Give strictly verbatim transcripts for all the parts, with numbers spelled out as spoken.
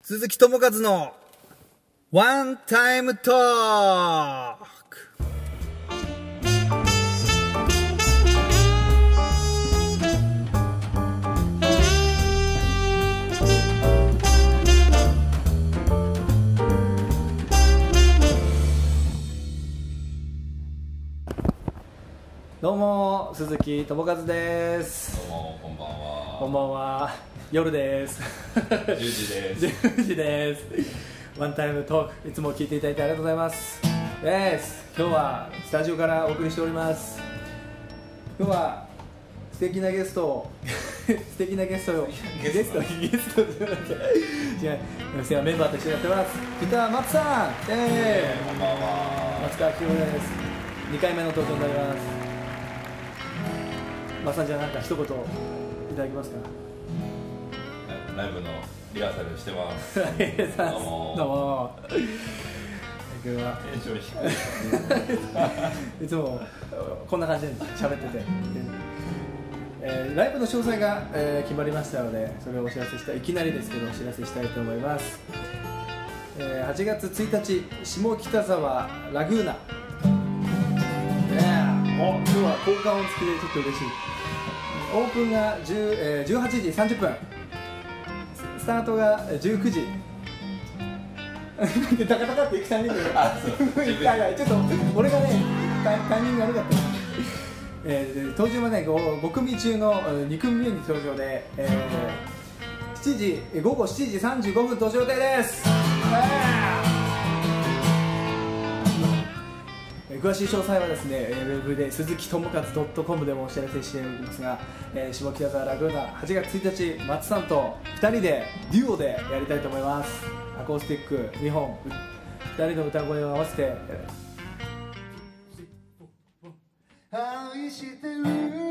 鈴木智和のワンタイムトーク。 どうも鈴木智和です。 どうもこんばんは。 こんばんは。夜です。 じゅうじです。 じゅうじです。ワンタイムトーク、いつも聞いていただいてありがとうございます。です。今日はスタジオからお送りしております。今日は素敵なゲストを素敵なゲストをゲストゲストじゃなくて違う、メンバーと一緒にやってます。ギター松さん、えー、 こんばんは。 松川清です。にかいめの登場になります。松さん、じゃあなんか一言いただけますか。 ライブのリハーサルしてます。 どうもどうも。今日はテンション低い。 いつもこんな感じで喋ってて、えー、ライブの詳細が、えー、決まりましたので、それをお知らせした、いきなりですけどお知らせしたいと思います。えー、はちがつついたち、下北沢ラグーナ、お、今日は効果音付きでちょっと嬉しい。オープンがじゅう、えー、じゅうはちじさんじゅっぷん、スタートがじゅうくじ。タカタカっていくタイミングでちょっと俺がねタイミングが悪かった、えー、登場はね 5, ご組中のに組目に登場で、えー、しちじごごしちじさんじゅうごふん登場予定です。詳しい詳細はですね、ウェブで鈴木智和 .com でもお知らせしておりますが、えー、下北沢ラグーナはちがつついたち、松さんとふたりでデュオでやりたいと思います。アコースティックにほん、ふたりの歌声を合わせて愛してる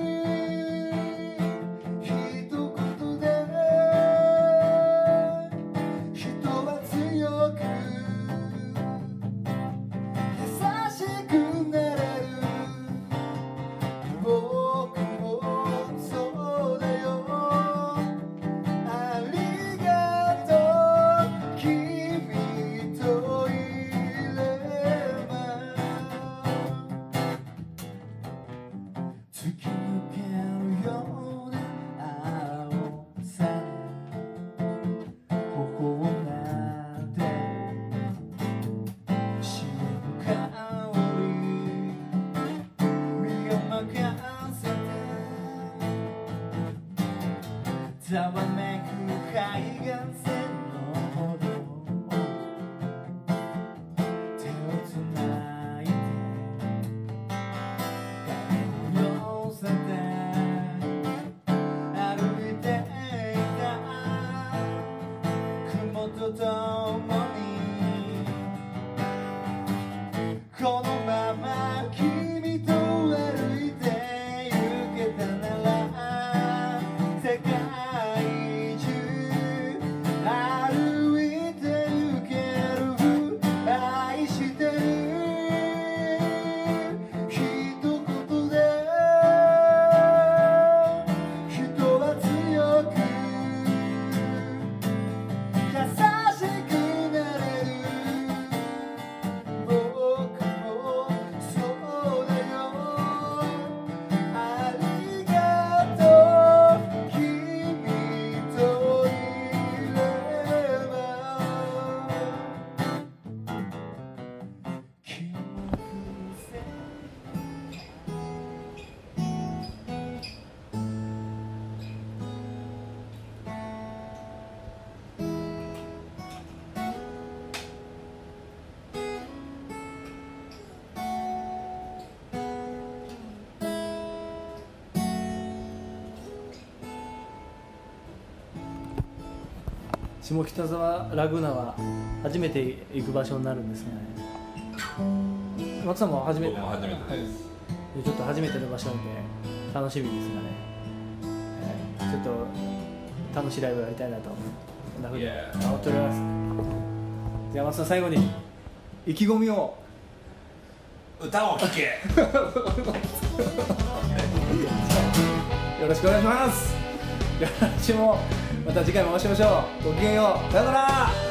ざわめく海岸線の歩道を手をつないで影の寄せて歩いていた雲とともにこのまま君と歩いて行けたなら世界下北沢ラグーナは初めて行く場所になるんですね。松さんも初めて。 僕も初めてです。 ちょっと初めての場所なんで楽しみですがね、えー、ちょっと楽しいライブをやりたいなとこんなふうに思っております。じゃあ松さん、最後に意気込みを。 歌を聴け。 よろしくお願いします。来週もまた次回もお会いしましょう。ごきげんよう。さよなら。